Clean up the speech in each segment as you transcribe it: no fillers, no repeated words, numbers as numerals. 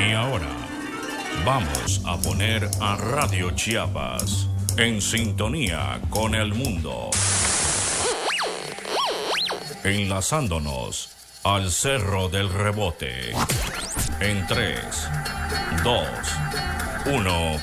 Y ahora vamos a poner a Radio Chiapas en sintonía con el mundo, enlazándonos al Cerro del Rebote. En 3, 2, 1...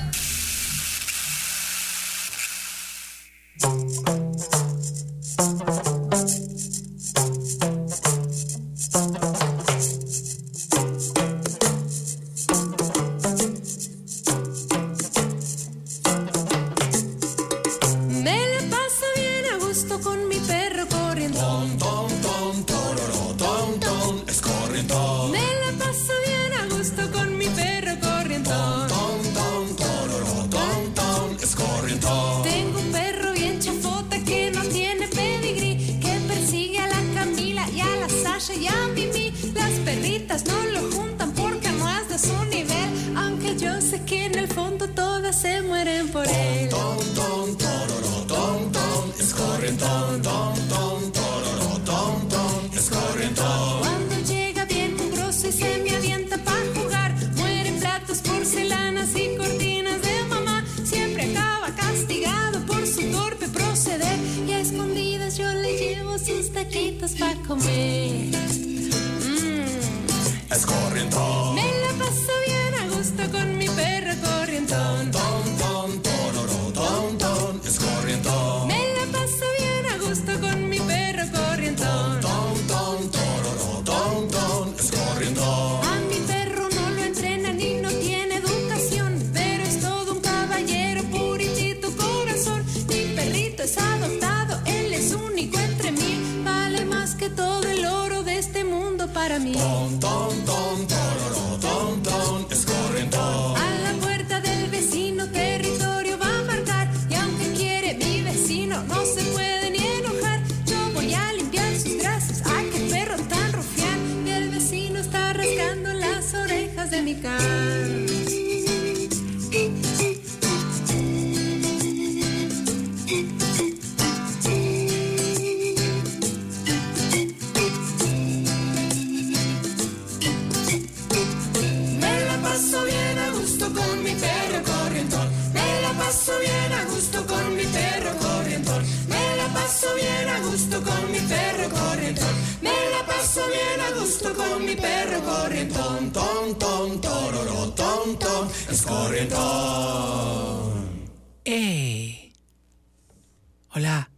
Hola.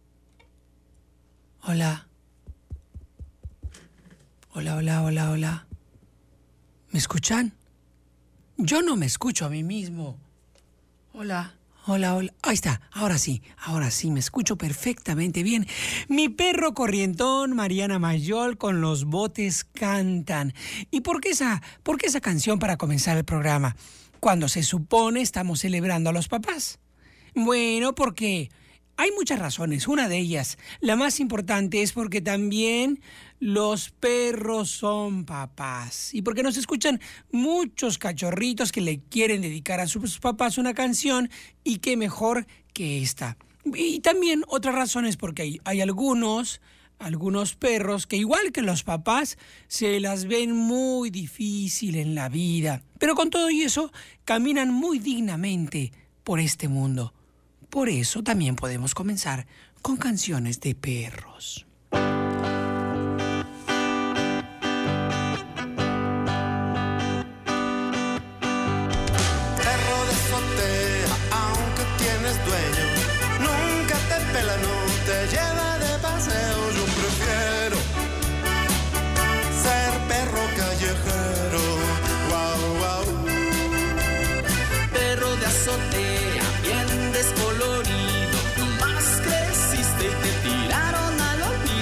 Hola. Hola, hola, hola, hola. ¿Me escuchan? Yo no me escucho a mí mismo. Hola, hola, hola. Ahí está, ahora sí, me escucho perfectamente bien. Mi perro corrientón, Mariana Mayol, con los botes cantan. ¿Y por qué esa canción para comenzar el programa? Cuando se supone estamos celebrando a los papás. Bueno, porque hay muchas razones. Una de ellas, la más importante, es porque también los perros son papás. Y porque nos escuchan muchos cachorritos que le quieren dedicar a sus papás una canción, y qué mejor que esta. Y también otra razón es porque hay algunos perros que, igual que los papás, se las ven muy difícil en la vida. Pero con todo y eso, caminan muy dignamente por este mundo. Por eso también podemos comenzar con canciones de perros. Bien descolorido, nomás creciste y te tiraron al olvido.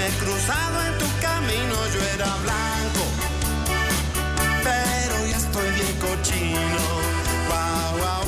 me he cruzado en tu camino, yo era blanco, pero ya estoy bien cochino. Guau, guau.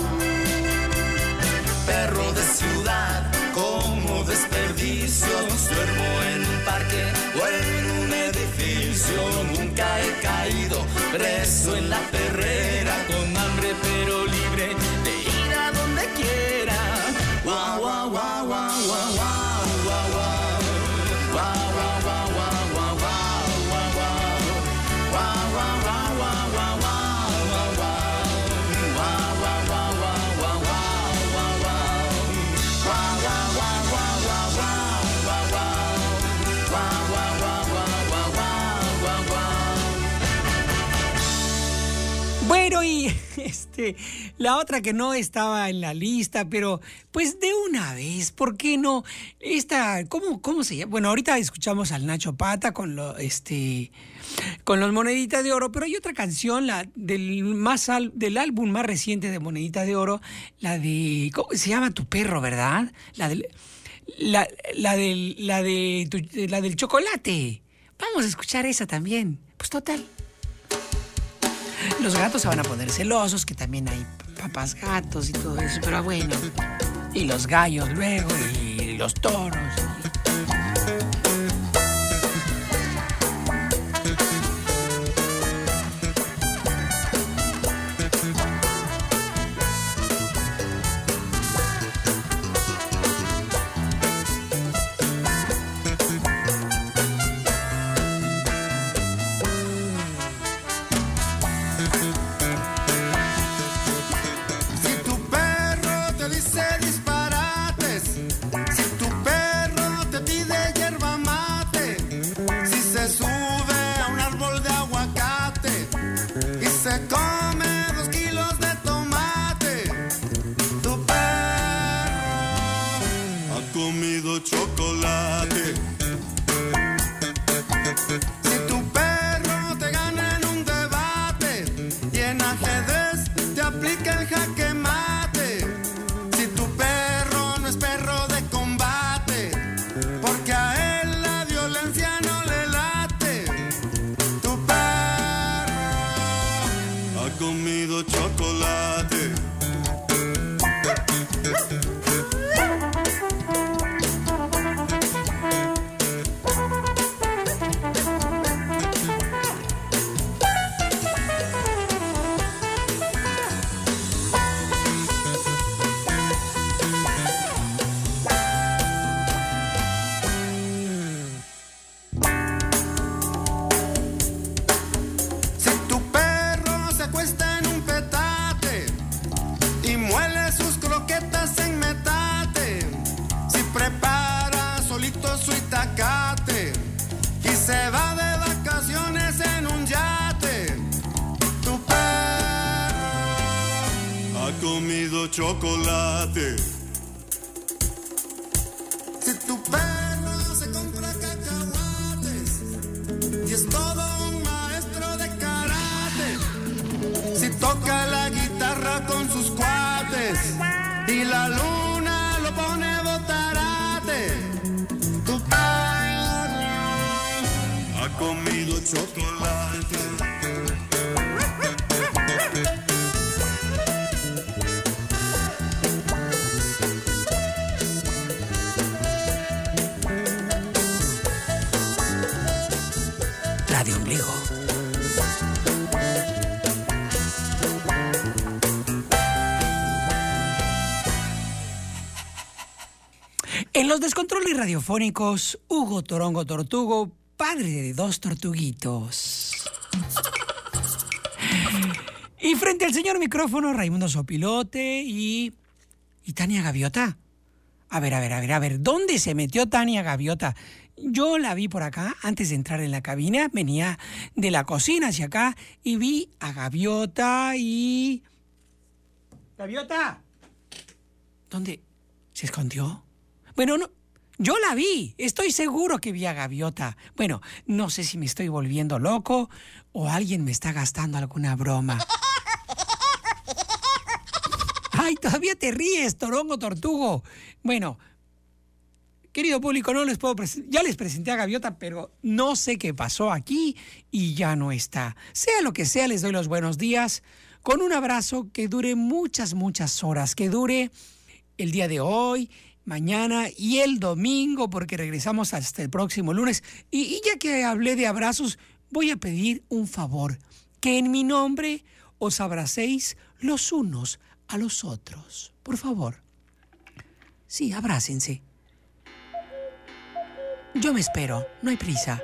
Perro de ciudad, como desperdicios, duermo en un parque o en un edificio. Nunca he caído preso en la perrera, con hambre pero libre de ir a donde quiera. Guau, guau, guau, guau, guau, guau, guau, guau. Guau, guau, guau, guau, guau, guau, guau, guau. Guau, guau, guau, guau, guau, guau, guau, guau. Guau, guau, guau, guau, guau, guau, guau, guau. Guau, guau, guau, guau, guau, guau, guau. Guau, guau, guau, guau, guau, guau, guau, guau. Bueno, y la otra que no estaba en la lista, pero pues de una vez, ¿por qué no? ¿Cómo se llama? Bueno, ahorita escuchamos al Nacho Pata con los Moneditas de Oro, pero hay otra canción, la del álbum más reciente de Moneditas de Oro, la de, ¿cómo se llama? Tu perro, ¿verdad? La del chocolate. Vamos a escuchar esa también. Pues total. Los gatos se van a poner celosos, que también hay papás gatos y todo eso, pero bueno. Y los gallos luego, y los toros. Chocolate. Si tu perro te gana en un debate y en ajedrez te aplica el jaque mate, si tu perro no es perro de combate, porque a él la violencia no le late, tu perro ha comido chocolate. Se va de vacaciones en un yate, tu perro ha comido chocolate. Si tu perro se compra cacahuates y es todo un maestro de karate, si toca la guitarra con sus cuates y la luna lo pone botarate, tu ha comido chocolate. Radio Ombligo. En los descontroles radiofónicos, Hugo Torongo Tortugo, padre de 2 tortuguitos. Y frente al señor micrófono, Raimundo Sopilote y Tania Gaviota. A ver, ¿dónde se metió Tania Gaviota? Yo la vi por acá, antes de entrar en la cabina, venía de la cocina hacia acá y vi a Gaviota y... ¿Gaviota? ¿Dónde se escondió? Bueno, no... Yo la vi, estoy seguro que vi a Gaviota. Bueno, no sé si me estoy volviendo loco o alguien me está gastando alguna broma. ¡Ay, todavía te ríes, Torongo Tortugo! Bueno, querido público, no les puedo ya les presenté a Gaviota, pero no sé qué pasó aquí y ya no está. Sea lo que sea, les doy los buenos días con un abrazo que dure muchas, muchas horas, que dure el día de hoy, mañana y el domingo, porque regresamos hasta el próximo lunes. Y ya que hablé de abrazos, voy a pedir un favor, que en mi nombre os abracéis los unos a los otros. Por favor. Sí, abrácense. Yo me espero, no hay prisa.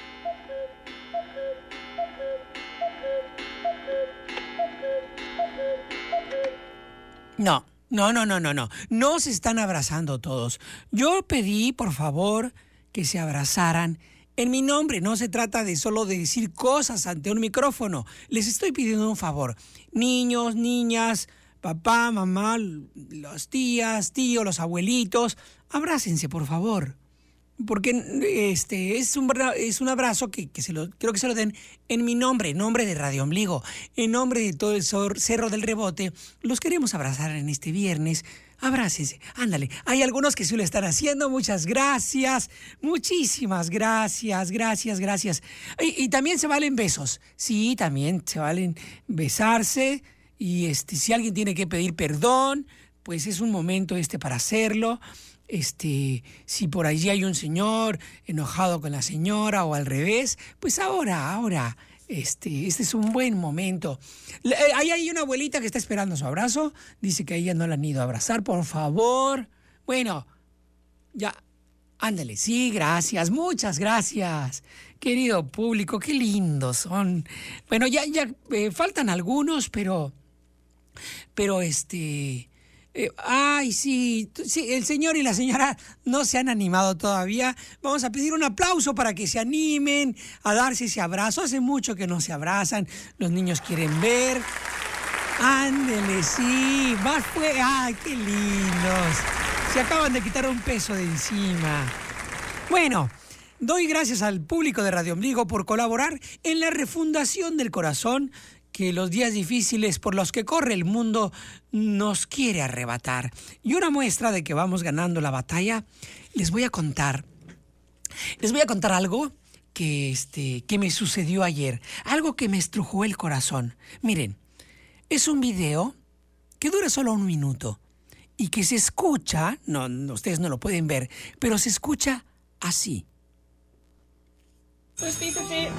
No. No se están abrazando todos. Yo pedí, por favor, que se abrazaran en mi nombre. No se trata de solo de decir cosas ante un micrófono. Les estoy pidiendo un favor. Niños, niñas, papá, mamá, las tías, tíos, los abuelitos, abrácense, por favor. Porque es un abrazo que quiero que se lo den en mi nombre, en nombre de Radio Ombligo, en nombre de todo el Cerro del Rebote. Los queremos abrazar en este viernes. Abrácense, ándale. Hay algunos que sí lo están haciendo. Muchas gracias, muchísimas gracias. Y también se valen besos. Sí, también se valen besarse. Y si alguien tiene que pedir perdón, pues es un momento para hacerlo. Si por allí hay un señor enojado con la señora o al revés, pues ahora, este es un buen momento. Ahí hay una abuelita que está esperando su abrazo, dice que a ella no la han ido a abrazar, por favor. Bueno, ya, ándale, sí, gracias, muchas gracias. Querido público, qué lindos son. Bueno, ya faltan algunos, pero ay, sí, el señor y la señora no se han animado todavía. Vamos a pedir un aplauso para que se animen a darse ese abrazo. Hace mucho que no se abrazan, los niños quieren ver. Ándele, sí, más fue. Ay, qué lindos. Se acaban de quitar un peso de encima. Bueno, doy gracias al público de Radio Ombligo por colaborar en la refundación del corazón que los días difíciles por los que corre el mundo nos quiere arrebatar. Y una muestra de que vamos ganando la batalla, les voy a contar algo que me sucedió ayer, algo que me estrujó el corazón. Miren, es un video que dura solo 1 minuto y que se escucha, no, ustedes no lo pueden ver, pero se escucha así. Pues fíjate.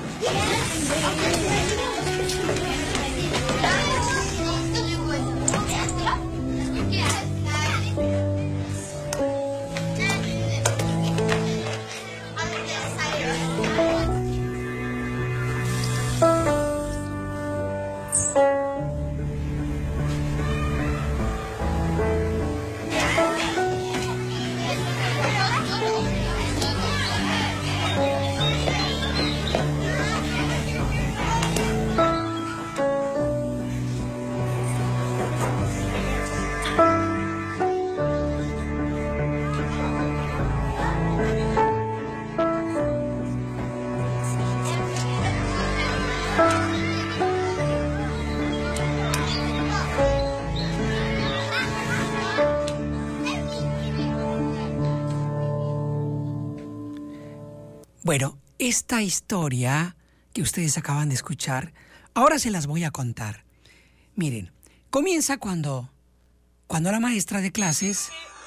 Bueno, esta historia que ustedes acaban de escuchar, ahora se las voy a contar. Miren, comienza cuando la maestra de clases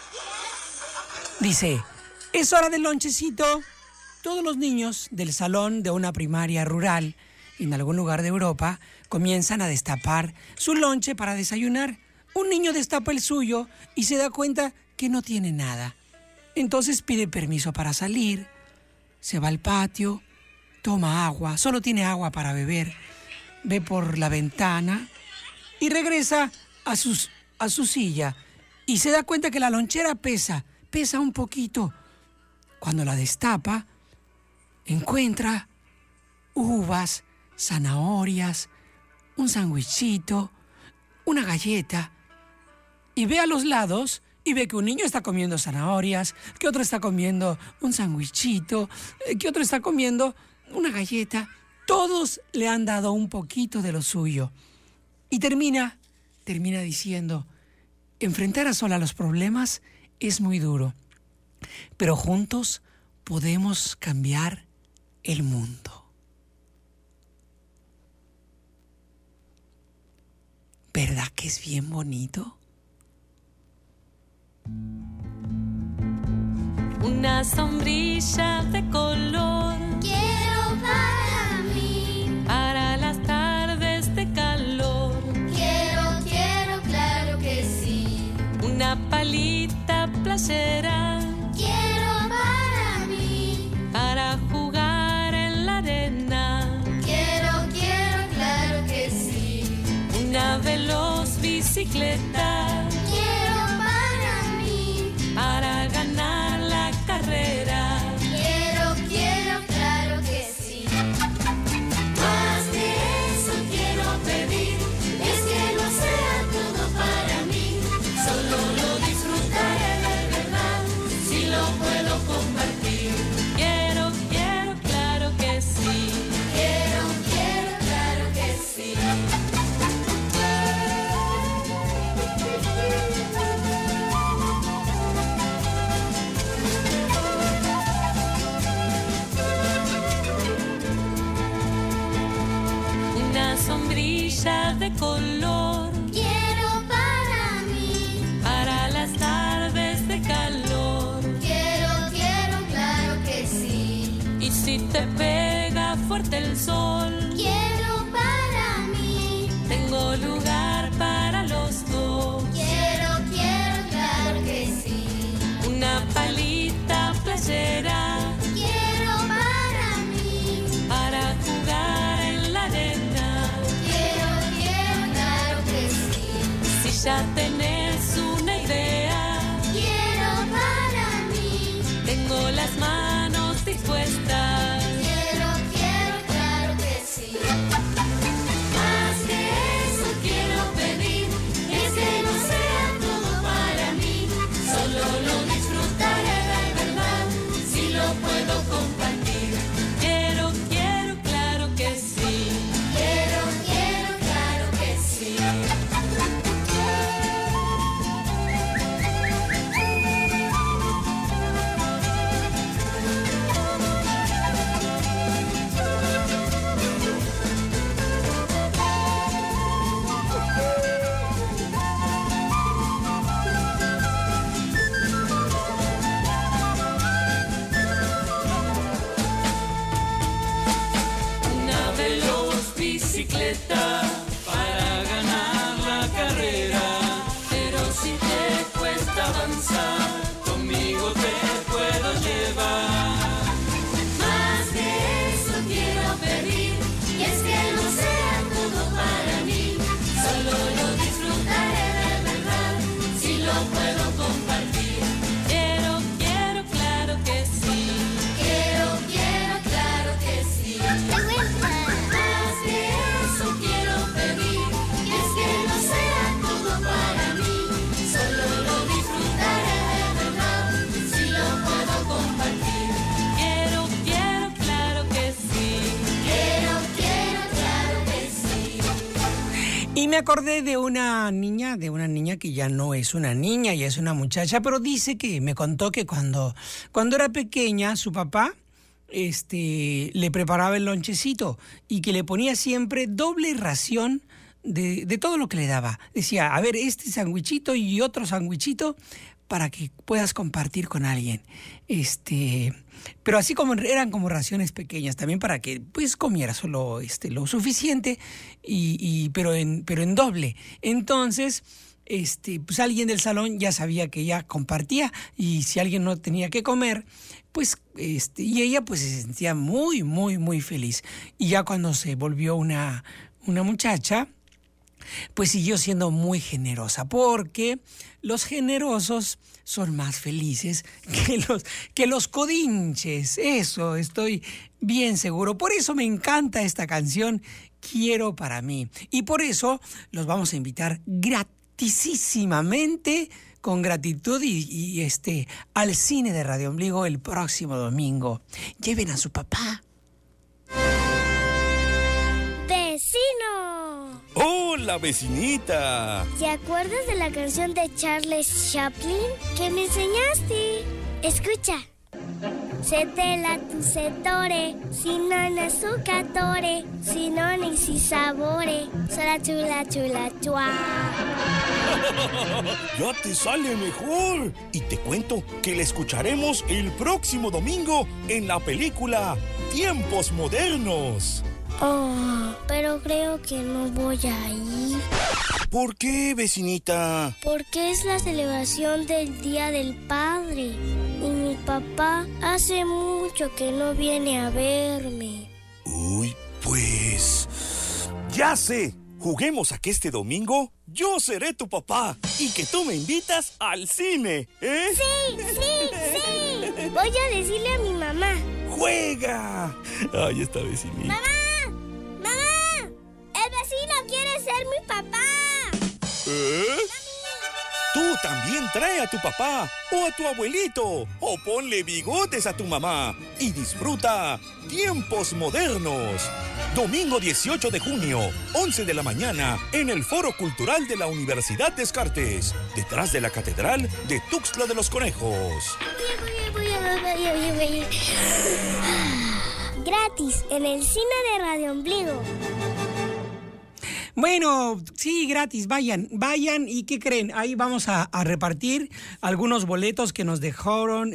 dice, es hora del lonchecito. Todos los niños del salón de una primaria rural en algún lugar de Europa comienzan a destapar su lonche para desayunar. Un niño destapa el suyo y se da cuenta que no tiene nada. Entonces pide permiso para salir. Se va al patio, toma agua, solo tiene agua para beber, ve por la ventana y regresa a su silla y se da cuenta que la lonchera pesa un poquito. Cuando la destapa, encuentra uvas, zanahorias, un sándwichito, una galleta y ve a los lados y ve que un niño está comiendo zanahorias, que otro está comiendo un sándwichito, que otro está comiendo una galleta. Todos le han dado un poquito de lo suyo. Y termina diciendo, enfrentar a sola los problemas es muy duro. pero juntos podemos cambiar el mundo. ¿Verdad que es bien bonito? Una sombrilla de color quiero para mí, para las tardes de calor. Quiero, claro que sí. Una palita playera quiero para mí, para jugar en la arena. Quiero, claro que sí. Una veloz bicicleta Quiero para mí, para ganar la carrera. quiero, claro que sí. Más de eso quiero pedir, es que no sea todo para mí, solo lo disfrutaré de verdad, si lo puedo compartir. Quiero, claro que sí. Quiero, claro que sí. Una sombrilla de color Quiero para mí, para las tardes de calor. quiero, claro que sí. Y si te pega fuerte el sol, Quiero para mí, tengo lugar para los dos. quiero, claro que sí. Una palita playera Quiero para mí, para jugar en la arena. quiero, claro que sí. Si ya tenés una idea, Quiero para mí, tengo las manos dispuestas. quiero, claro que sí. Más que eso quiero pedir, es que no sea todo para mí, solo lo disfrutaré de verdad, si lo puedo compartir. Quiero, claro que sí. Quiero, claro que sí. Una veloz bicicleta para ganar la carrera. Pero si te cuesta avanzar, conmigo te puedo llevar. Más de eso quiero pedir, y es que no sea todo para mí, solo lo disfrutaré de verdad, si lo puedo compartir. Quiero, claro que sí. Quiero, claro que sí. Más de eso quiero pedir, y es que no sea todo para mí, solo lo disfrutaré de verdad, si lo puedo compartir. Quiero, claro que sí. Quiero, claro que sí. Y me acordé de una niña que ya no es una niña, ya es una muchacha, pero dice que me contó que cuando era pequeña su papá le preparaba el lonchecito y que le ponía siempre doble ración de todo lo que le daba. Decía, a ver, este sandwichito y otro sandwichito para que puedas compartir con alguien. Pero así como eran como raciones pequeñas, también para que pues comiera solo lo suficiente, pero en doble. Entonces, pues alguien del salón ya sabía que ella compartía, y si alguien no tenía que comer, pues y ella pues se sentía muy, muy, muy feliz. Y ya cuando se volvió una muchacha, pues siguió siendo muy generosa, porque los generosos son más felices que los codinches. Eso estoy bien seguro. Por eso me encanta esta canción, Quiero para mí. Y por eso los vamos a invitar gratisísimamente, con gratitud y al cine de Radio Ombligo el próximo domingo. Lleven a su papá. ¡Vecino! ¡Hola, vecinita! ¿Te acuerdas de la canción de Charles Chaplin que me enseñaste? Escucha. Setela tu setore, sinona sucatore, sinoni si sabore, sola chula chula chua. Ya te sale mejor. Y te cuento que la escucharemos el próximo domingo en la película Tiempos Modernos. Oh, pero creo que no voy a ir. ¿Por qué, vecinita? Porque es la celebración del Día del Padre. Y mi papá hace mucho que no viene a verme. Uy, pues... ya sé. Juguemos a que este domingo yo seré tu papá y que tú me invitas al cine, ¿eh? ¡Sí, sí, sí! Voy a decirle a mi mamá. ¡Juega! Ay, esta vecinita. ¡Mamá! ¡Mamá! ¡El vecino quiere ser mi papá! ¿Eh? Tú también trae a tu papá o a tu abuelito o ponle bigotes a tu mamá y disfruta Tiempos Modernos. Domingo 18 de junio, 11 de la mañana, en el Foro Cultural de la Universidad Descartes, detrás de la Catedral de Tuxtla de los Conejos. Voy. Gratis, en el cine de Radio Ombligo. Bueno, sí, gratis, vayan, ¿y qué creen? Ahí vamos a repartir algunos boletos que nos dejaron,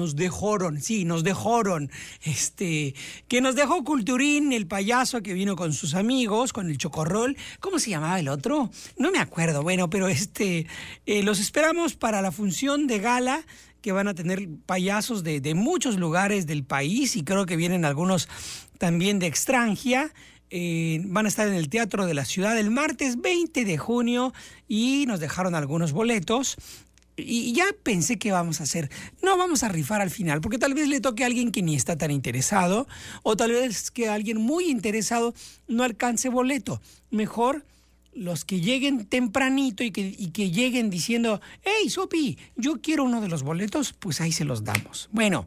que nos dejó Culturín, el payaso que vino con sus amigos, con el Chocorrol. ¿Cómo se llamaba el otro? No me acuerdo, bueno, pero los esperamos para la función de gala que van a tener payasos de muchos lugares del país y creo que vienen algunos también de extranjera. Van a estar en el Teatro de la Ciudad el martes 20 de junio y nos dejaron algunos boletos. Y ya pensé qué vamos a hacer. No vamos a rifar al final, porque tal vez le toque a alguien que ni está tan interesado, o tal vez que alguien muy interesado no alcance boleto. Mejor los que lleguen tempranito y que lleguen diciendo, hey, Sopi, yo quiero uno de los boletos, pues ahí se los damos. Bueno.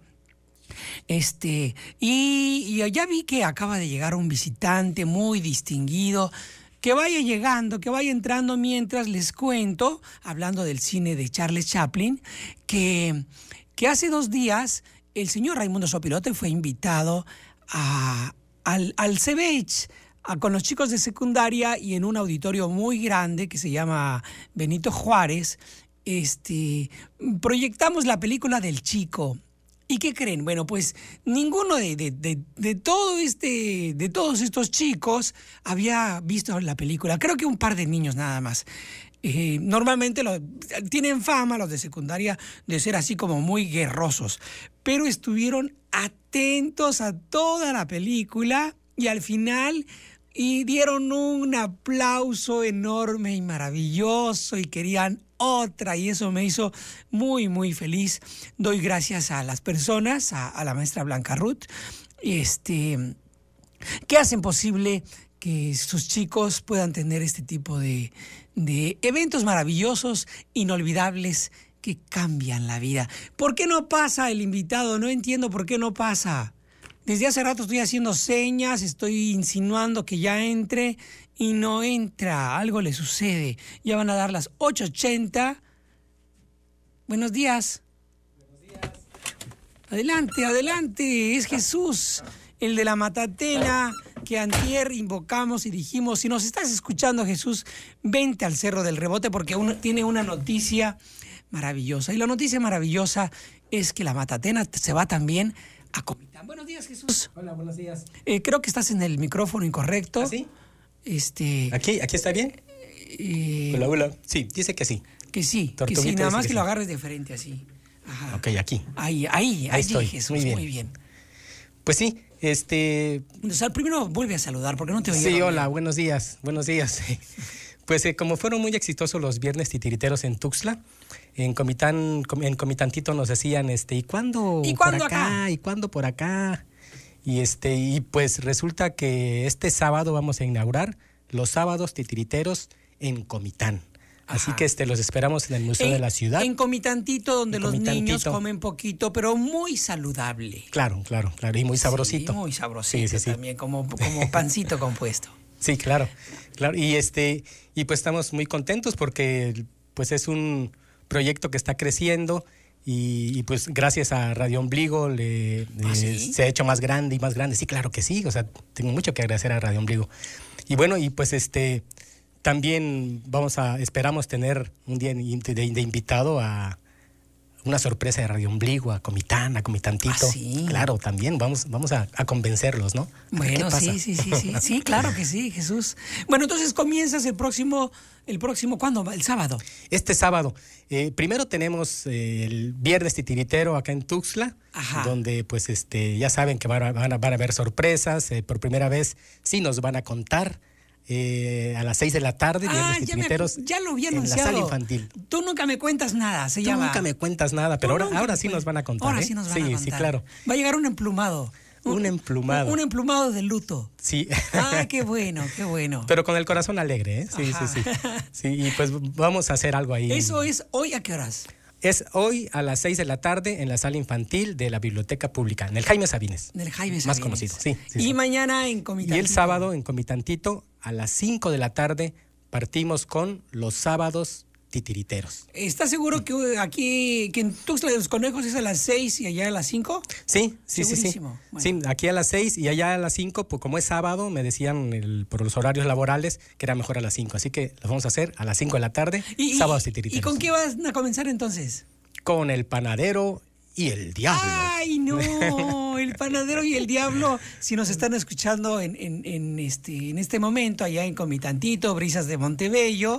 Y ya vi que acaba de llegar un visitante muy distinguido. Que vaya llegando, que vaya entrando mientras les cuento, hablando del cine de Charles Chaplin, que hace 2 días el señor Raimundo Sopilote fue invitado al CBH con los chicos de secundaria y en un auditorio muy grande que se llama Benito Juárez. Proyectamos la película del Chico. ¿Y qué creen? Bueno, pues ninguno de todos estos chicos había visto la película. Creo que un par de niños nada más. Normalmente tienen fama los de secundaria de ser así como muy guerrosos, pero estuvieron atentos a toda la película y al final dieron un aplauso enorme y maravilloso y querían otra, y eso me hizo muy, muy feliz. Doy gracias a las personas, a la maestra Blanca Ruth, que hacen posible que sus chicos puedan tener este tipo de eventos maravillosos, inolvidables, que cambian la vida. ¿Por qué no pasa el invitado? No entiendo por qué no pasa. Desde hace rato estoy haciendo señas, estoy insinuando que ya entre y no entra, algo le sucede. Ya van a dar las 8:80. Buenos días. Adelante, es Jesús, el de la Matatena, que antier invocamos y dijimos, si nos estás escuchando, Jesús, vente al Cerro del Rebote porque tiene una noticia maravillosa. Y la noticia maravillosa es que la Matatena se va también a Comitán. Buenos días, Jesús. Hola, buenos días. Creo que estás en el micrófono incorrecto. ¿Ah, sí? ¿Aquí está bien? Hola. Sí, dice que sí. Que sí, nada más que lo agarres de frente así. Ajá. Ok, aquí. Ahí estoy. Jesús, muy bien. Pues sí, O sea, primero vuelve a saludar, porque no te oía. Sí, hola, buenos días. Pues como fueron muy exitosos los viernes titiriteros en Tuxtla, en Comitantito nos decían, ¿y cuándo por acá? ¿Y cuándo por acá? Y pues resulta que este sábado vamos a inaugurar los sábados titiriteros en Comitán. Así que los esperamos en el Museo de la Ciudad. En Comitantito, donde los niños comen poquito, pero muy saludable. Claro, y muy sabrosito. Sí, muy sabrosito también, como pancito compuesto. Sí, claro. Y pues estamos muy contentos porque pues es un proyecto que está creciendo Y pues gracias a Radio Ombligo se ha hecho más grande y más grande. Sí, claro que sí. O sea, tengo mucho que agradecer a Radio Ombligo. Y bueno, y pues también esperamos tener un día de invitado a una sorpresa de Radio Ombligo, a Comitán, a Comitantito. ¿Sí? Claro, también vamos a convencerlos, ¿no? Bueno, sí, claro que sí, Jesús. Bueno, entonces comienzas el próximo, ¿cuándo? El sábado. Este sábado. Primero tenemos el Viernes Titiritero acá en Tuxtla, donde pues ya saben que van a haber sorpresas. Por primera vez sí nos van a contar. A las 6 de la tarde, Viernes Titiriteros. Ya lo había anunciado. En la sala infantil. Tú nunca me cuentas nada, Tú nunca me cuentas nada, pero ahora sí nos van a contar. Ahora sí nos van a contar. Sí, claro. Va a llegar un emplumado. Un emplumado. Un emplumado de luto. Sí. Ah, qué bueno, qué bueno. Pero con el corazón alegre, ¿eh? Sí. Sí, y pues vamos a hacer algo ahí. ¿Eso es hoy a qué horas? Es hoy a las 6 de la tarde en la sala infantil de la Biblioteca Pública, en el Jaime Sabines. En el Jaime Sabines. Más conocido, sí. Y mañana en Comitantito. Y el sábado en Comitantito, a las 5 de la tarde, partimos con los sábados titiriteros. ¿Estás seguro que aquí, que en Tuxtla de los Conejos es a las 6 y allá a las 5? Sí. Segurísimo. Bueno. Sí, aquí a las 6 y allá a las 5, pues como es sábado, me decían por los horarios laborales que era mejor a las 5. Así que lo vamos a hacer a las 5 de la tarde, sábados titiriteros. ¿Y con qué vas a comenzar entonces? Con el panadero y el diablo. ¡Ay, no! El panadero y el diablo. Si nos están escuchando en este momento, allá en Comitantito, Brisas de Montebello,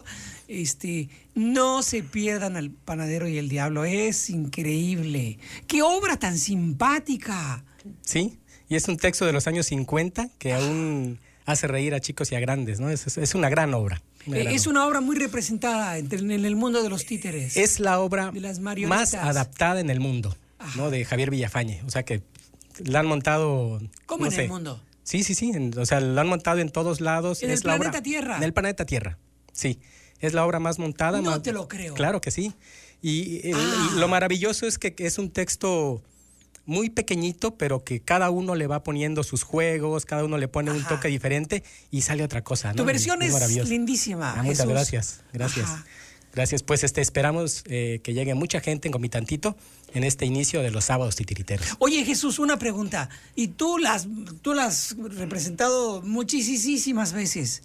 no se pierdan al panadero y el diablo. Es increíble. ¡Qué obra tan simpática! Sí, y es un texto de los años 50 que aún hace reír a chicos y a grandes, ¿no? Es una gran obra. Una obra muy representada en el mundo de los títeres. Es la obra de las marionetas más adaptada en el mundo, ¿no? De Javier Villafañe. O sea que la han montado... ¿Cómo en el mundo? Sí. O sea, la han montado en todos lados. ¿En el planeta Tierra? En el planeta Tierra, sí. Es la obra más montada. No te lo creo. Claro que sí. Y lo maravilloso es que es un texto muy pequeñito, pero que cada uno le va poniendo sus juegos, cada uno le pone un toque diferente y sale otra cosa, ¿no? Tu versión es lindísima. Muchas gracias. Gracias. Pues esperamos que llegue mucha gente en Comitantito en este inicio de los sábados titiriteros. Oye, Jesús, una pregunta. Y tú las has representado muchísimas veces.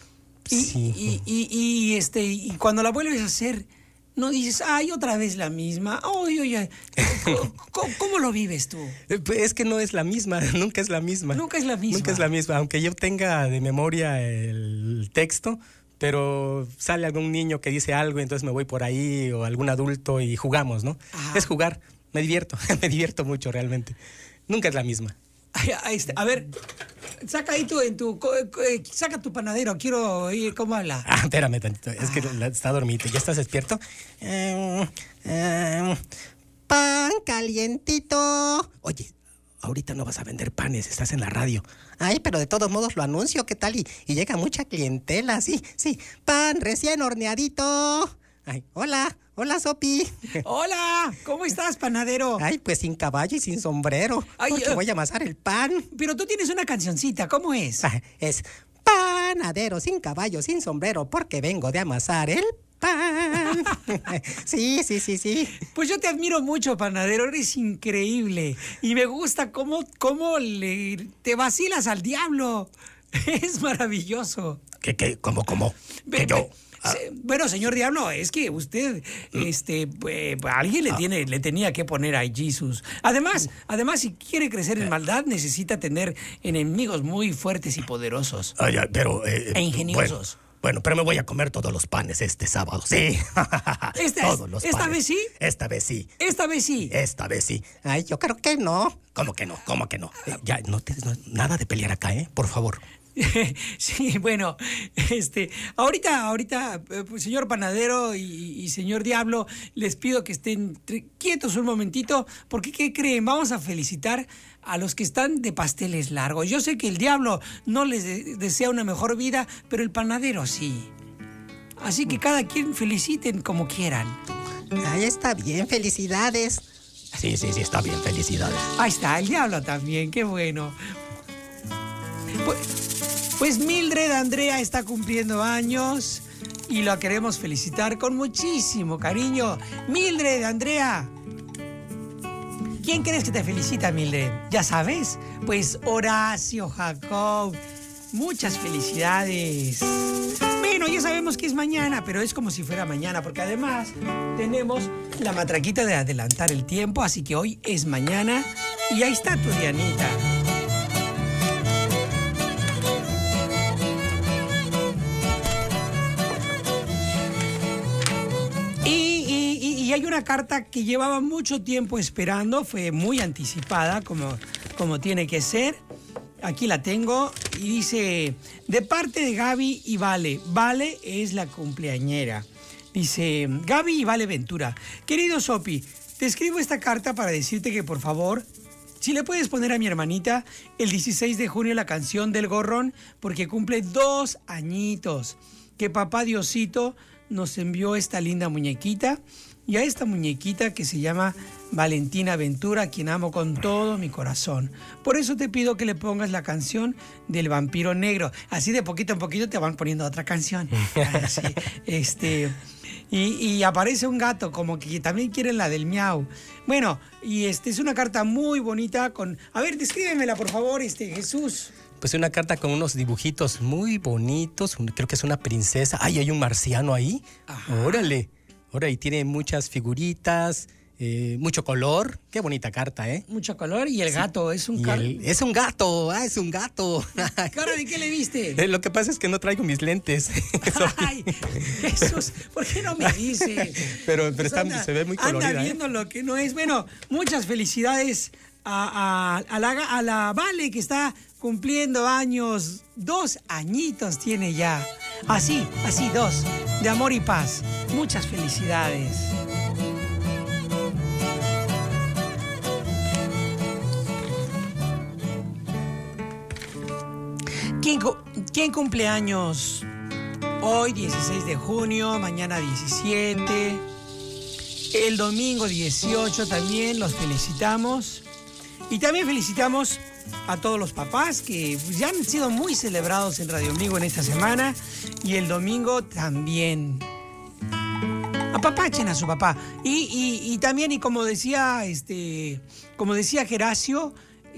Y cuando la vuelves a hacer, no dices, ay, otra vez la misma. Oye. ¿Cómo lo vives tú? Es que no es la misma, nunca es la misma. Nunca es la misma, aunque yo tenga de memoria el texto, pero sale algún niño que dice algo y entonces me voy por ahí, o algún adulto y jugamos, ¿no? Es jugar, me divierto mucho realmente. Nunca es la misma. A ver, saca ahí saca tu panadero, quiero oír cómo habla. Espérame tantito, es que está dormido. ¿Ya estás despierto? Pan calientito. Oye, ahorita no vas a vender panes, estás en la radio. Ay, pero de todos modos lo anuncio, ¿qué tal? Y llega mucha clientela, sí. Pan recién horneadito. Ay, hola, Sopi. Hola, ¿cómo estás, panadero? Ay, pues sin caballo y sin sombrero. Porque voy a amasar el pan. Pero tú tienes una cancioncita, ¿cómo es? Es panadero sin caballo, sin sombrero, porque vengo de amasar el pan. Sí. Pues yo te admiro mucho, panadero, eres increíble. Y me gusta cómo te vacilas al diablo. Es maravilloso. ¿Qué? ¿Cómo? ¿Que yo? Bueno, señor Diablo, es que usted, alguien le tenía que poner a Jesús. Además, si quiere crecer en maldad, necesita tener enemigos muy fuertes y poderosos. E ingeniosos. Bueno, pero me voy a comer todos los panes este sábado, sí. Todos los panes. ¿Esta vez sí? Esta vez sí. ¿Esta vez sí? Ay, yo creo que no. ¿Cómo que no? Ya, nada de pelear acá, por favor. Sí, bueno, ahorita, señor panadero y señor Diablo, les pido que estén quietos un momentito, porque ¿qué creen? Vamos a felicitar a los que están de pasteles largos. Yo sé que el Diablo no les desea una mejor vida, pero el panadero sí. Así que cada quien feliciten como quieran. Ahí está bien, felicidades. Sí, está bien, felicidades. Ahí está, el Diablo también, qué bueno. Pues Mildred Andrea está cumpliendo años y la queremos felicitar con muchísimo cariño. Mildred Andrea, ¿Quién crees que te felicita, Mildred? ¿Ya sabes? Pues Horacio Jacob. Muchas felicidades. Bueno, ya sabemos que es mañana, pero es como si fuera mañana, porque además tenemos la matraquita de adelantar el tiempo, así que hoy es mañana y ahí está tu Dianita. Y hay una carta que llevaba mucho tiempo esperando, fue muy anticipada, como tiene que ser. Aquí la tengo y dice, de parte de Gaby y Vale. Vale es la cumpleañera. Dice, Gaby y Vale Ventura. Querido Sopi, te escribo esta carta para decirte que por favor, si le puedes poner a mi hermanita el 16 de junio la canción del Gorrón, porque cumple 2 añitos. Que papá Diosito nos envió esta linda muñequita. Y a esta muñequita que se llama Valentina Ventura, a quien amo con todo mi corazón. Por eso te pido que le pongas la canción del Vampiro Negro. Así de poquito en poquito te van poniendo otra canción. Así, y aparece un gato, como que también quiere la del miau. Bueno, y es una carta muy bonita con... A ver, descríbemela, por favor, Jesús. Pues una carta con unos dibujitos muy bonitos. Creo que es una princesa. ¡Ay, hay un marciano ahí! Ajá. ¡Órale! Ahora, y tiene muchas figuritas, mucho color. Qué bonita carta, ¿eh? Mucho color y el gato, es un gato. Es un gato, es un gato. ¿Cara de qué le viste? Lo que pasa es que no traigo mis lentes. Ay, Jesús, ¿por qué no me dices? Pero se ve muy colorida. Anda viendo lo que no es. Bueno, muchas felicidades a la Vale, que está cumpliendo años. 2 añitos tiene ya. Así, 2, de amor y paz. Muchas felicidades. ¿Quién cumple años hoy, 16 de junio, mañana 17, el domingo 18 también los felicitamos? Y también felicitamos a todos los papás que ya han sido muy celebrados en Radio Amigo en esta semana, y el domingo también. Apapachen a su papá. Y también, y como decía Geracio,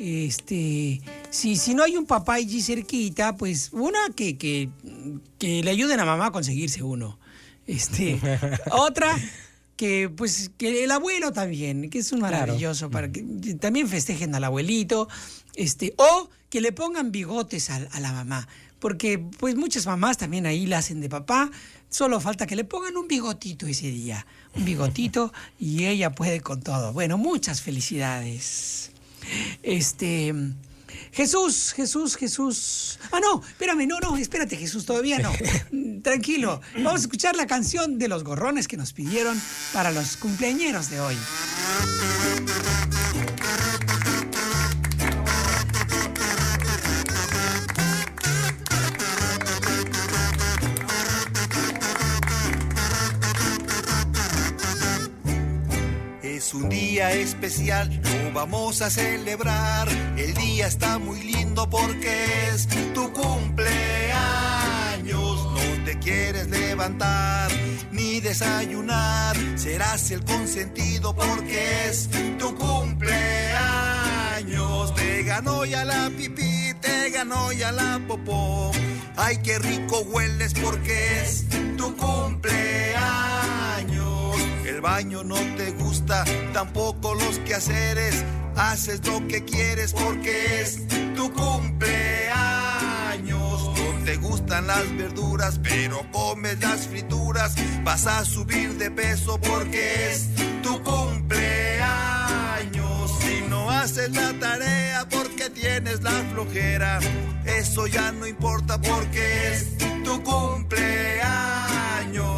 si no hay un papá allí cerquita, pues que le ayuden a mamá a conseguirse uno. Otra, que el abuelo también, que es un maravilloso, para que también festejen al abuelito, o que le pongan bigotes a la mamá, porque pues muchas mamás también ahí la hacen de papá. Solo falta que le pongan un bigotito ese día, un bigotito, y ella puede con todo. Bueno, muchas felicidades. Jesús. Ah, no, espérame, no, espérate, Jesús, todavía no. Tranquilo, vamos a escuchar la canción de los gorrones que nos pidieron para los cumpleañeros de hoy. Es un día especial, lo vamos a celebrar. El día está muy lindo porque es tu cumpleaños. No te quieres levantar ni desayunar. Serás el consentido porque es tu cumpleaños. Te ganó ya la pipí, te ganó ya la popó. Ay, qué rico hueles porque es tu cumpleaños. El baño no te gusta, tampoco los quehaceres. Haces lo que quieres porque es tu cumpleaños. No te gustan las verduras, pero comes las frituras. Vas a subir de peso porque es tu cumpleaños. Si no haces la tarea porque tienes la flojera, eso ya no importa porque es tu cumpleaños.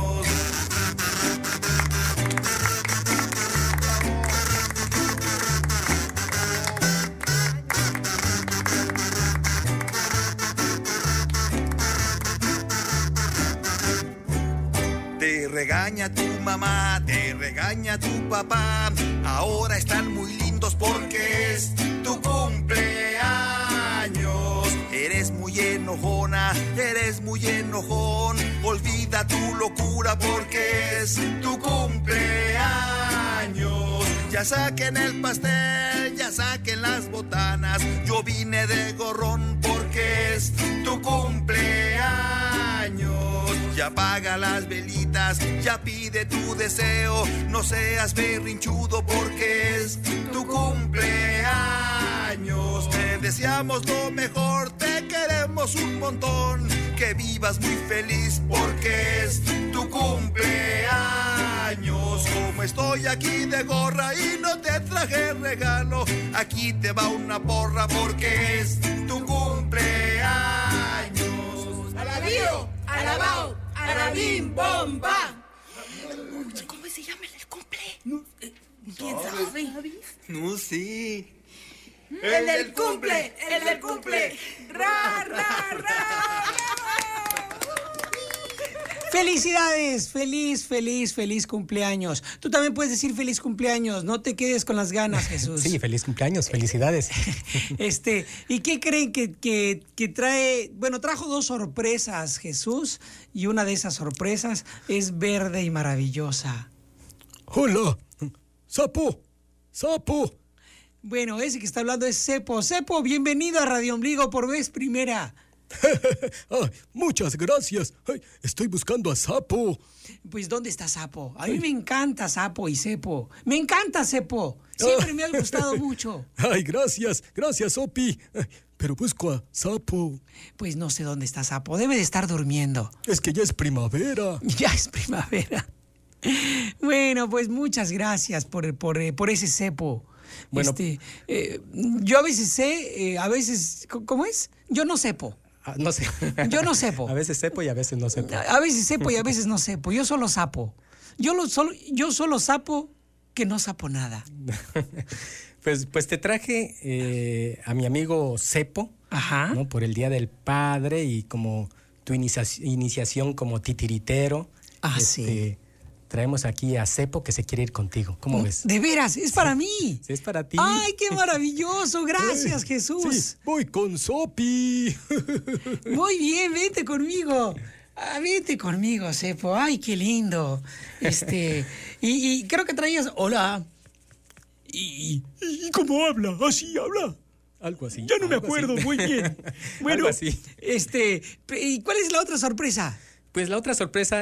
Te regaña tu mamá, te regaña tu papá. Ahora están muy lindos porque es tu cumpleaños. Eres muy enojona, eres muy enojón. Olvida tu locura porque es tu cumpleaños. Ya saquen el pastel, ya saquen las botanas. Yo vine de gorrón porque es tu cumpleaños. Ya apaga las velitas, ya pide tu deseo. No seas berrinchudo porque es tu cumpleaños. Te deseamos lo mejor, te queremos un montón. Que vivas muy feliz porque es tu cumpleaños. Como estoy aquí de gorra y no te traje regalo, aquí te va una porra porque es tu cumpleaños. ¡Alabío! ¡Alabao! ¡Alabim! ¡Bomba! ¿Cómo se llama el cumple? ¿Quién sabe? No sé. ¡El del cumple! ¡El del cumple! ¡Ra, ra, ra! ¡Felicidades! ¡Feliz cumpleaños! Tú también puedes decir feliz cumpleaños. No te quedes con las ganas, Jesús. Sí, feliz cumpleaños. Felicidades. ¿Y qué creen que trae? Bueno, trajo 2 sorpresas, Jesús. Y una de esas sorpresas es verde y maravillosa. ¡Hola! ¡Sapo! ¡Sapo! Bueno, ese que está hablando es Cepo. Cepo, bienvenido a Radio Ombligo por vez primera. Muchas gracias. Ay, estoy buscando a Sapo. Pues, ¿dónde está Sapo? A mí me encanta Sapo y Cepo. ¡Me encanta Cepo! Siempre me ha gustado mucho. Ay, gracias, Opi. Pero busco a Sapo. Pues no sé dónde está Sapo. Debe de estar durmiendo. Es que ya es primavera. Ya es primavera. Bueno, pues muchas gracias por ese Cepo. Bueno, yo a veces sé, a veces, ¿cómo es? Yo no sepo. No sé. Yo no sepo. A veces sepo y a veces no sepo. A veces sepo y a veces no sepo. Yo solo sapo. Yo solo sapo que no sapo nada. Pues te traje a mi amigo Cepo, ajá, ¿no? Por el Día del Padre y como tu iniciación como titiritero. Ah, sí. Traemos aquí a Cepo que se quiere ir contigo. ¿Cómo ves? ¿De veras? ¿Es para mí? Sí, es para ti. ¡Ay, qué maravilloso! Gracias, Jesús. Sí, voy con Sopi. Muy bien, vente conmigo. Vente conmigo, Cepo. ¡Ay, qué lindo! Y creo que traías... Hola. ¿Y cómo habla? ¿Así habla? Algo así. Ya no me acuerdo así. muy bien. Bueno, algo así. ¿Y cuál es la otra sorpresa? Pues la otra sorpresa...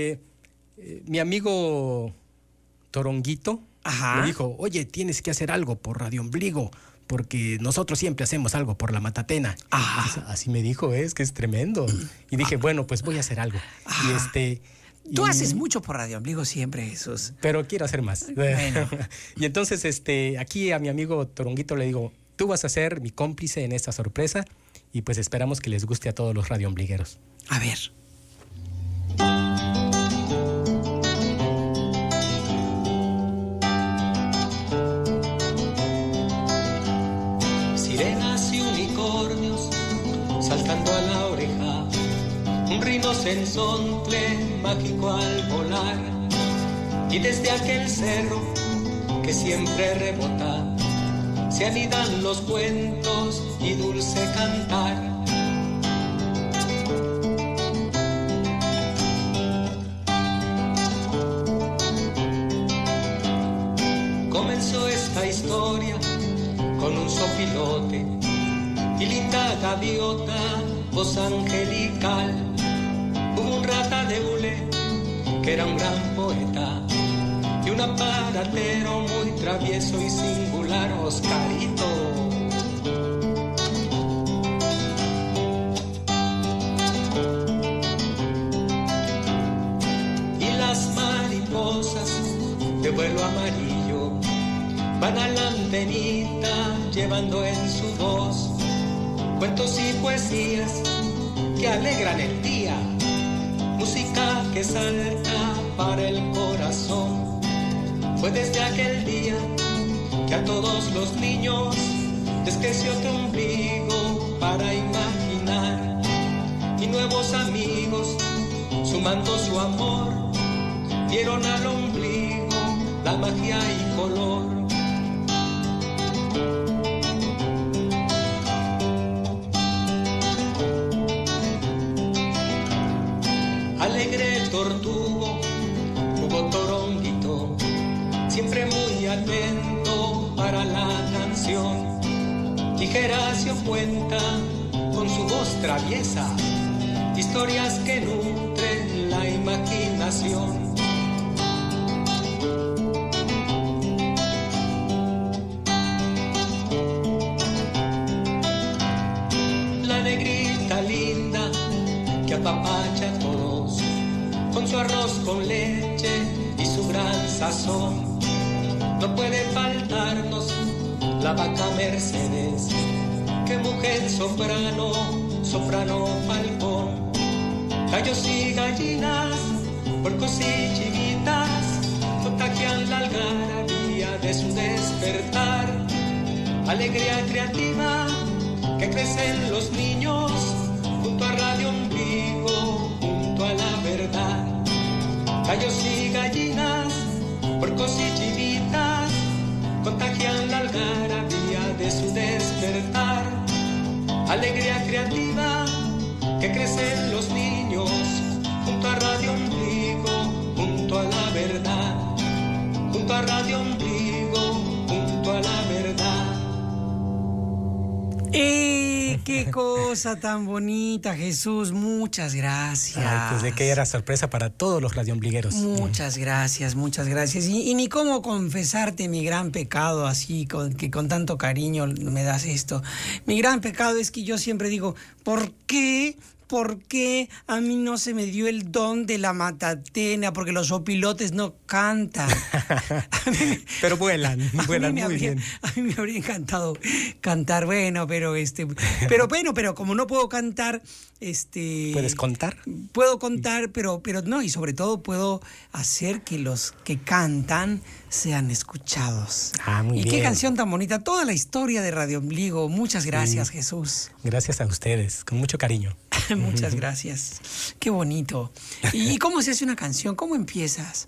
mi amigo Toronguito, ajá, me dijo, oye, tienes que hacer algo por Radio Ombligo, porque nosotros siempre hacemos algo por la Matatena. Así me dijo, es que es tremendo. Y dije, bueno, pues voy a hacer algo. Tú haces mucho por Radio Ombligo siempre, Jesús. Pero quiero hacer más. Bueno. Y entonces aquí a mi amigo Toronguito le digo, tú vas a ser mi cómplice en esta sorpresa y pues esperamos que les guste a todos los Radio Ombligueros. A ver. Sirenas y unicornios saltando a la oreja, un rinoceronte mágico al volar, y desde aquel cerro que siempre rebota se anidan los cuentos y dulce cantar. Comenzó esta historia con un sopilote y linda gaviota, voz angelical. Hubo un rata de hule que era un gran poeta y un aparatero muy travieso y singular, Oscarito. Y las mariposas de vuelo amarillo van a la antenita llevando en su voz cuentos y poesías que alegran el día, música que salta para el corazón. Fue desde aquel día que a todos los niños les creció otro ombligo para imaginar, y nuevos amigos, sumando su amor, dieron al ombligo la magia y color. Alegre tortugo, jugó Toronguito, siempre muy atento Y Geracio cuenta con su voz traviesa historias que nutren la imaginación. La negrita linda que apapacha a todos con su arroz con leche y su gran sazón. No puede faltarnos la vaca Mercedes, que mujer soprano, soprano falcón. Gallos y gallinas, puercos y chivitas, contagian la algarabía de su despertar. Alegría creativa que crecen los niños, junto a Radio Ombligo, junto a la verdad. Gallos y gallinas, puercos y chivitas, contagian la algarabía de su despertar. Alegría creativa que crecen los niños, junto a Radio Ombligo, junto a la verdad. Junto a Radio Ombligo, junto a la verdad. ¡Qué cosa tan bonita, Jesús! Muchas gracias. Ay, pues de que era sorpresa para todos los radioombligueros. Muchas gracias, muchas gracias. Y ni cómo confesarte mi gran pecado así, que con tanto cariño me das esto. Mi gran pecado es que yo siempre digo, ¿por qué a mí no se me dio el don de la matatena? Porque los opilotes no cantan. Pero vuelan muy bien. A mí me habría encantado cantar, pero como no puedo cantar, ¿puedes contar? Puedo contar, pero no, y sobre todo puedo hacer que los que cantan sean escuchados. Muy bien. Y qué canción tan bonita, toda la historia de Radio Ombligo. Muchas gracias, sí. Jesús. Gracias a ustedes, con mucho cariño. Muchas gracias. Qué bonito. ¿Y cómo se hace una canción? ¿Cómo empiezas?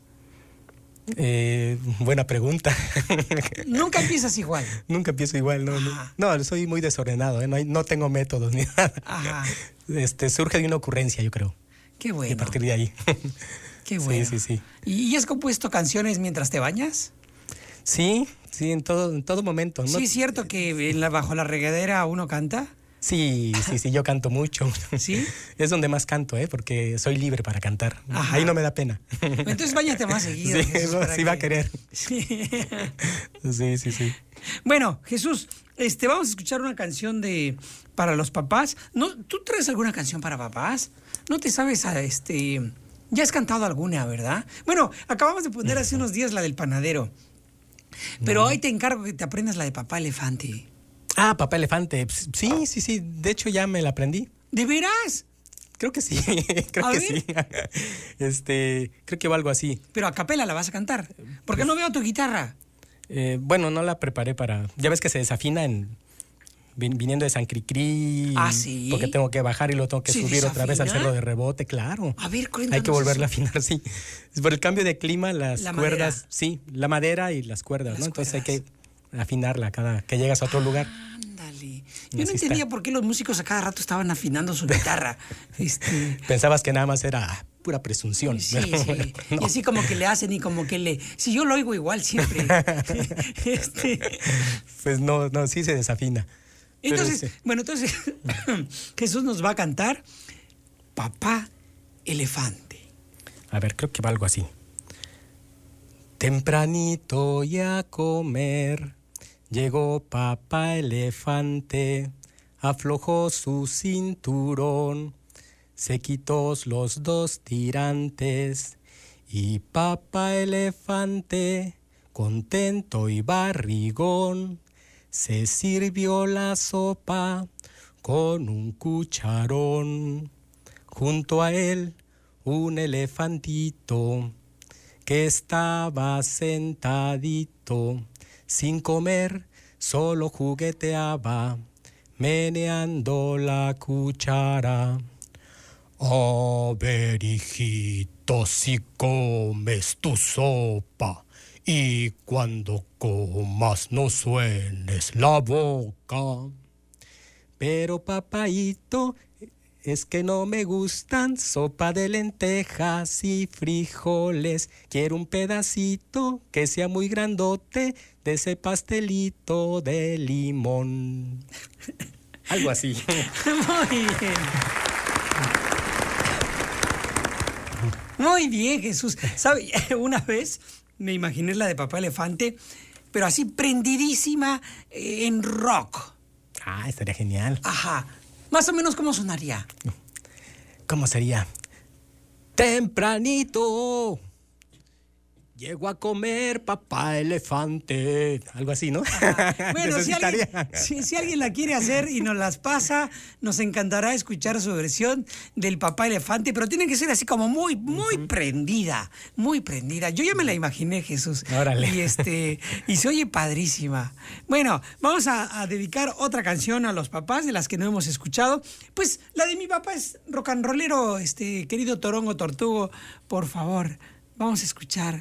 Buena pregunta. Nunca empiezas igual. Nunca empiezo igual, no, soy muy desordenado, no tengo métodos ni nada. Ajá. Surge de una ocurrencia, yo creo. Qué bueno. Y a partir de ahí. Qué bueno. Sí. ¿Y has compuesto canciones mientras te bañas? Sí, en todo momento. ¿No? Sí, es cierto que bajo la regadera uno canta. Sí, yo canto mucho. ¿Sí? Es donde más canto, porque soy libre para cantar. Ajá. Ahí no me da pena. Entonces báñate más seguido. Sí, Jesús, sí va a querer. Sí. Sí. Bueno, Jesús, vamos a escuchar una canción para los papás. ¿No, tú traes alguna canción para papás? ¿No te sabes ya has cantado alguna, verdad? Bueno, acabamos de poner hace unos días la del panadero. Pero hoy te encargo que te aprendas la de Papá Elefante. Papá Elefante. Sí. De hecho, ya me la aprendí. ¿De veras? Creo que sí. Sí. Creo que va algo así. Pero a capela la vas a cantar. ¿Por qué no veo tu guitarra? Bueno, no la preparé para... Ya ves que se desafina viniendo de San Cricrí. ¿Sí? Porque tengo que bajar y lo tengo que subir otra vez al cerro de rebote, claro. A ver, cuéntanos. Hay que volverla a afinar, sí. Por el cambio de clima, las cuerdas... Madera. Sí, la madera y las cuerdas, ¿no? Entonces hay que afinarla cada que llegas a otro lugar. Ándale. Yo no entendía por qué los músicos a cada rato estaban afinando su guitarra. Pensabas que nada más era pura presunción. Sí. No. Y así como que le hacen y como que si yo lo oigo igual siempre. Pues no, sí se desafina. Entonces, Jesús nos va a cantar Papá Elefante. A ver, creo que va algo así. Tempranito y a comer, llegó Papá Elefante, aflojó su cinturón, se quitó los 2 tirantes, y Papá Elefante, contento y barrigón, se sirvió la sopa con un cucharón. Junto a él un elefantito que estaba sentadito, sin comer, solo jugueteaba, meneando la cuchara. A ver, hijito, si comes tu sopa, y cuando comas no suenes la boca. Pero papaíto, es que no me gustan sopa de lentejas y frijoles. Quiero un pedacito que sea muy grandote de ese pastelito de limón. Algo así. Muy bien. Muy bien, Jesús. ¿Sabe? Una vez me imaginé la de Papá Elefante, pero así prendidísima en rock. Ah, estaría genial. Ajá. Más o menos, ¿cómo sonaría? ¿Cómo sería? Tempranito llego a comer Papá Elefante. Algo así, ¿no? Bueno, si alguien la quiere hacer y nos las pasa, nos encantará escuchar su versión del Papá Elefante, pero tiene que ser así como muy prendida, muy prendida. Yo ya me la imaginé, Jesús. Órale. Y se oye padrísima. Bueno, vamos a dedicar otra canción a los papás de las que no hemos escuchado. Pues la de mi papá es rock and rollero, querido Torongo Tortugo, por favor, vamos a escuchar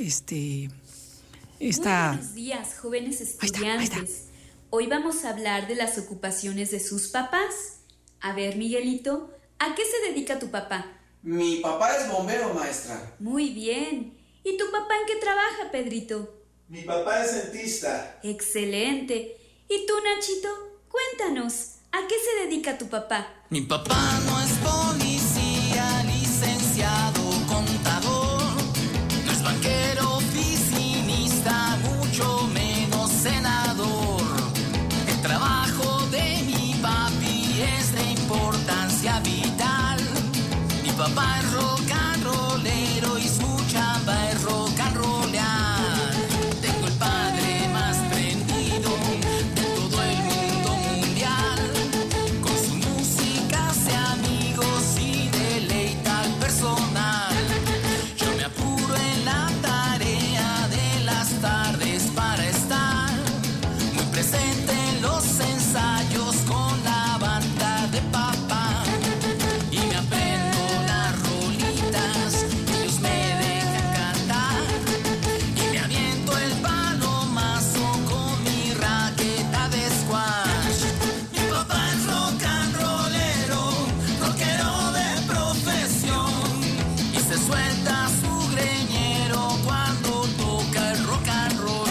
esta... Buenos días, jóvenes estudiantes. Ahí está. Hoy vamos a hablar de las ocupaciones de sus papás. A ver, Miguelito, ¿a qué se dedica tu papá? Mi papá es bombero, maestra. Muy bien. ¿Y tu papá en qué trabaja, Pedrito? Mi papá es dentista. Excelente. ¿Y tú, Nachito? Cuéntanos, ¿a qué se dedica tu papá? Mi papá no es policía, licenciado, contador. No es banquero, oficinista, mucho menos senador. El trabajo de mi papi es de importancia vital. Mi papá es rock and rollero y su chamba es rock and rollear. Tengo el padre más prendido de todo el mundo mundial. Con su música hace amigos y deleita al personal. Yo me apuro en la tarea de las tardes para estar muy presente en los ensayos con la banda de papá. Y me aprendo las rolitas, ellos me dejan cantar. Y me aviento el palomazo con mi raqueta de squash. Mi papá es rock and rollero, rockero de profesión. Y se suelta su greñero cuando toca el rock and roll.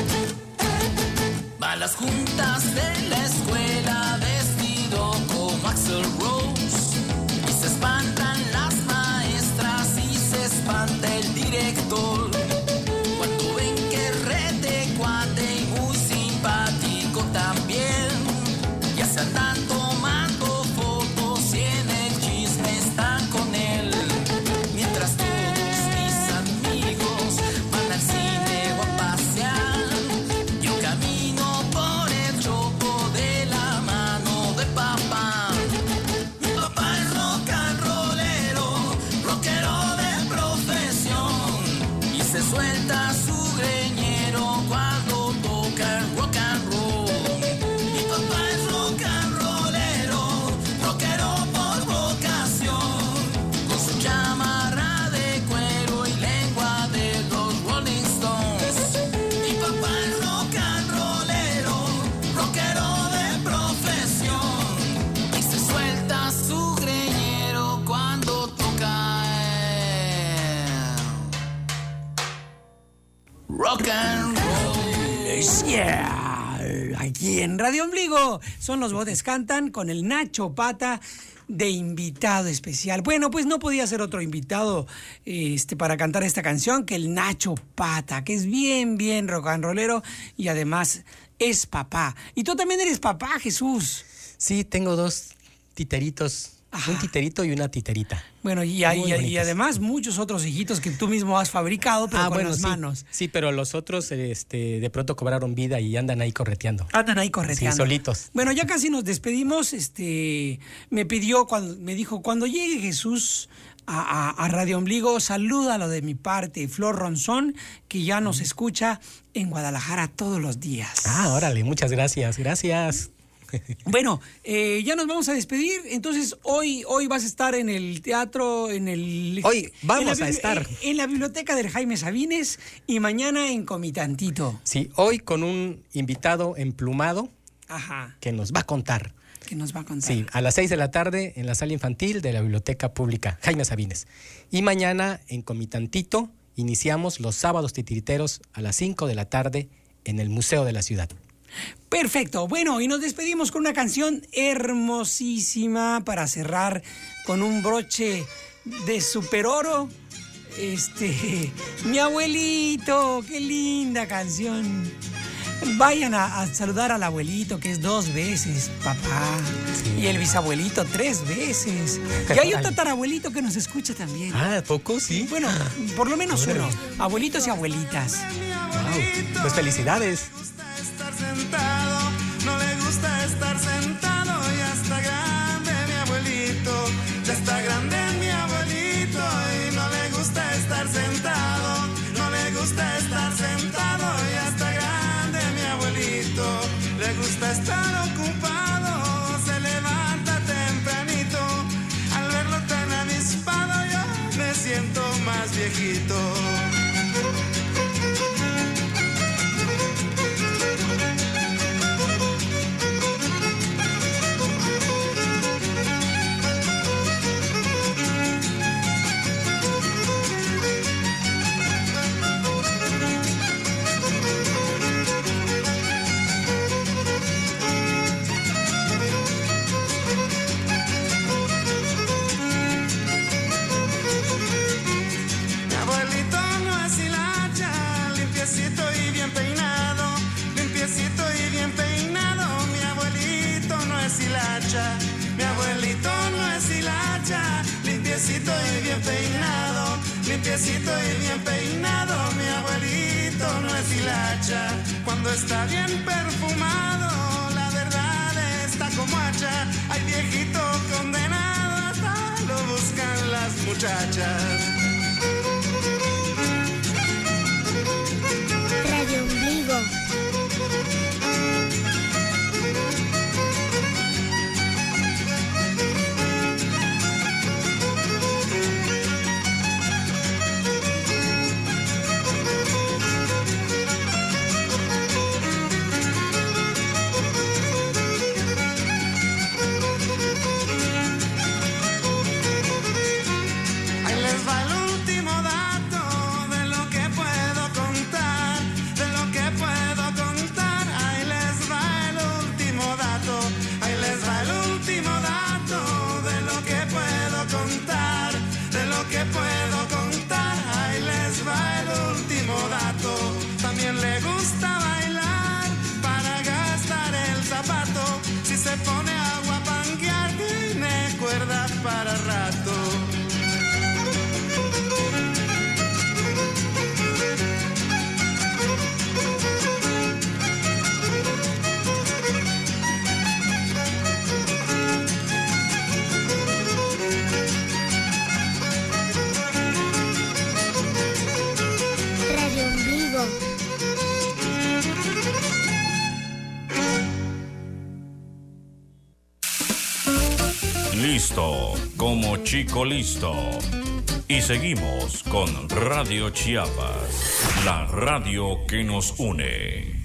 Va a las juntas de la escuela vestido como Axl Rose. Y se espantan las maestras y se espanta el director. Cuando ven que rete cuate y muy simpático también. Ya se andan tomando fotos y en el chisme están con él. Mientras todos mis amigos van al cine o a pasear, yo camino por el chopo de la mano de papá. Mi papá es rock and rollero, rockero de profesión. Y se suelta su greñero cuando toca el rock and roll. Mi papá es rock and rollero, rockero por vocación. Con su chamarra de cuero y lengua de los Rolling Stones. Mi papá es rock and rollero, rockero de profesión. Y se suelta su greñero cuando toca rock and roll. Yeah. Aquí en Radio Ombligo son los Bodes Cantan con el Nacho Pata de invitado especial. Bueno, pues no podía ser otro invitado para cantar esta canción que el Nacho Pata, que es bien rock and rollero y además es papá. Y tú también eres papá, Jesús. Sí, tengo dos titeritos. Ajá. Un titerito y una titerita. Bueno, y además muchos otros hijitos que tú mismo has fabricado, pero con las manos. Sí, pero los otros de pronto cobraron vida y andan ahí correteando. Sí, solitos. Bueno, ya casi nos despedimos. Me dijo, cuando llegue Jesús a Radio Ombligo, salúdalo de mi parte, Flor Ronzón, que ya nos escucha en Guadalajara todos los días. Ah, órale, muchas gracias. Gracias. Bueno, ya nos vamos a despedir. Entonces, hoy vas a estar en el teatro, Hoy vamos a estar en la biblioteca del Jaime Sabines y mañana en Comitantito. Sí, hoy con un invitado emplumado. Ajá. Que nos va a contar. Sí, a las 6 de la tarde en la sala infantil de la Biblioteca Pública Jaime Sabines. Y mañana en Comitantito iniciamos los sábados titiriteros a las 5 de la tarde en el Museo de la Ciudad. Perfecto. Bueno, y nos despedimos con una canción hermosísima para cerrar con un broche de superoro. Mi abuelito, qué linda canción. Vayan a saludar al abuelito, que es 2 veces papá. Sí. Y el bisabuelito 3 veces. Y hay un tatarabuelito que nos escucha también. Ah, ¿poco? Sí. Bueno, por lo menos uno. Abuelitos y abuelitas. Wow. Pues felicidades. No le gusta estar sentado, ya está grande mi abuelito, ya está grande mi abuelito y no le gusta estar sentado, no le gusta estar sentado, ya está grande mi abuelito, le gusta estar ocupado, se levanta tempranito, al verlo tan avispado yo me siento más viejito. Mi abuelito no es hilacha, limpiecito y bien peinado, limpiecito y bien peinado, mi abuelito no es hilacha, cuando está bien perfumado, la verdad está como hacha, hay viejito condenado, hasta lo buscan las muchachas. Radio Ombligo. Para rato. Radio Ombligo. Listo, como chico listo. Y seguimos con Radio Chiapas, la radio que nos une.